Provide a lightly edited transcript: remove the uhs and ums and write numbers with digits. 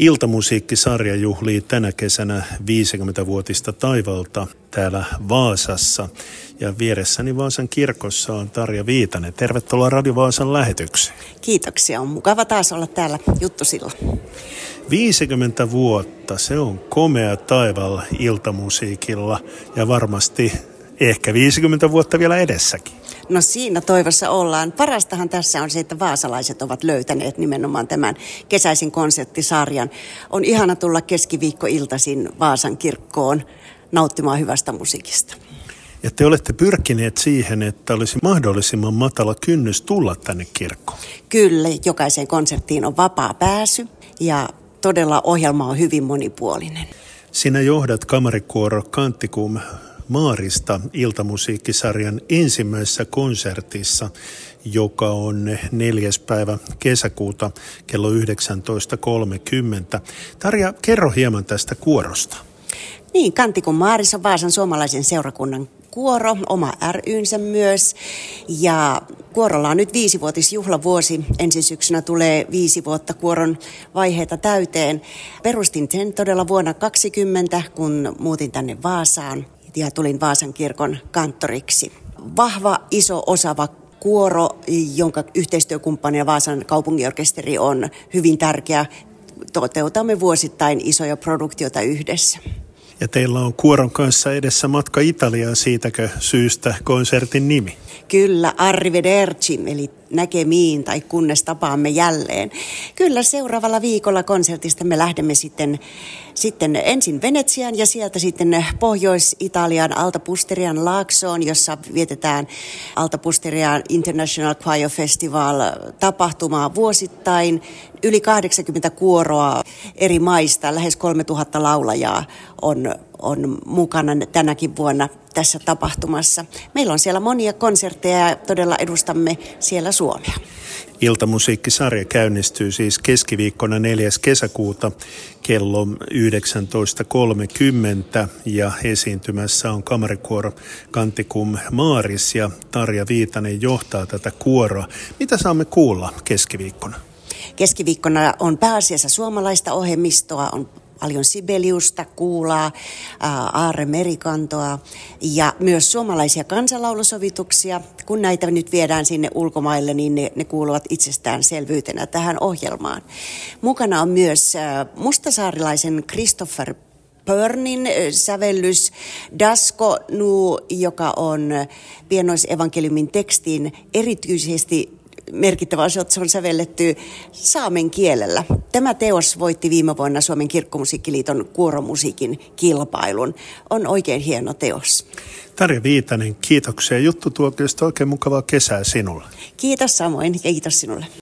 Iltamusiikkisarja juhlii tänä kesänä 50-vuotista taivalta täällä Vaasassa. Ja vieressäni Vaasan kirkossa on Tarja Viitanen. Tervetuloa Radio Vaasan lähetykseen. Kiitoksia. On mukava taas olla täällä juttusilla. 50 vuotta, se on komea taival iltamusiikilla ja varmasti ehkä 50 vuotta vielä edessäkin. No siinä toivossa ollaan. Parastahan tässä on se, että vaasalaiset ovat löytäneet nimenomaan tämän kesäisin konserttisarjan. On ihana tulla keskiviikkoiltaisin Vaasan kirkkoon nauttimaan hyvästä musiikista. Ja te olette pyrkineet siihen, että olisi mahdollisimman matala kynnys tulla tänne kirkkoon. Kyllä, jokaiseen konserttiin on vapaa pääsy ja todella ohjelma on hyvin monipuolinen. Sinä johdat kamarikuoro Canticum Maarista iltamusiikkisarjan ensimmäisessä konsertissa, joka on 4. päivä kesäkuuta kello 19.30. Tarja, kerro hieman tästä kuorosta. Niin, Canticum Maaris on Vaasan suomalaisen seurakunnan kuoro, oma ry:nsä myös. Ja kuorolla on nyt 5-vuotisjuhlavuosi. Ensi syksynä tulee 5 vuotta kuoron vaiheita täyteen. Perustin sen todella vuonna 2020, kun muutin tänne Vaasaan ja tulin Vaasan kirkon kanttoriksi. Vahva, iso, osaava kuoro, jonka yhteistyökumppanina Vaasan kaupunginorkesteri on hyvin tärkeä. Toteutamme vuosittain isoja produktioita yhdessä. Ja teillä on kuoron kanssa edessä matka Italiaan, siitäkö syystä konsertin nimi? Kyllä, arrivederci, eli näkemiin tai kunnes tapaamme jälleen. Kyllä, seuraavalla viikolla konsertista me lähdemme sitten ensin Venetsiaan ja sieltä sitten Pohjois-Italian Alta Pusterian Laaksoon, jossa vietetään Alta Pusterian International Choir Festival -tapahtumaa vuosittain. Yli 80 kuoroa eri maista, lähes 3000 laulajaa on mukana tänäkin vuonna tässä tapahtumassa. Meillä on siellä monia konsertteja ja todella edustamme siellä Suomea. Iltamusiikkisarja käynnistyy siis keskiviikkona 4. kesäkuuta kello 19.30 ja esiintymässä on kamarikuoro Canticum Maaris ja Tarja Viitanen johtaa tätä kuoroa. Mitä saamme kuulla keskiviikkona? Keskiviikkona on pääasiassa suomalaista ohjelmistoa, on paljon Sibeliusta, Kuulaa, Aarre Merikantoa ja myös suomalaisia kansanlaulusovituksia. Kun näitä nyt viedään sinne ulkomaille, niin ne kuuluvat itsestäänselvyytenä tähän ohjelmaan. Mukana on myös mustasaarilaisen Christopher Pörnin sävellys Dasko Nu, joka on pienoisevankeliumin tekstiin erityisesti merkittävä osa, että se on sävelletty saamen kielellä. Tämä teos voitti viime vuonna Suomen kirkkomusiikkiliiton kuoromusiikin kilpailun. On oikein hieno teos. Tarja Viitanen, kiitoksia juttutuokiosta. Oikein mukavaa kesää sinulle. Kiitos samoin ja kiitos sinulle.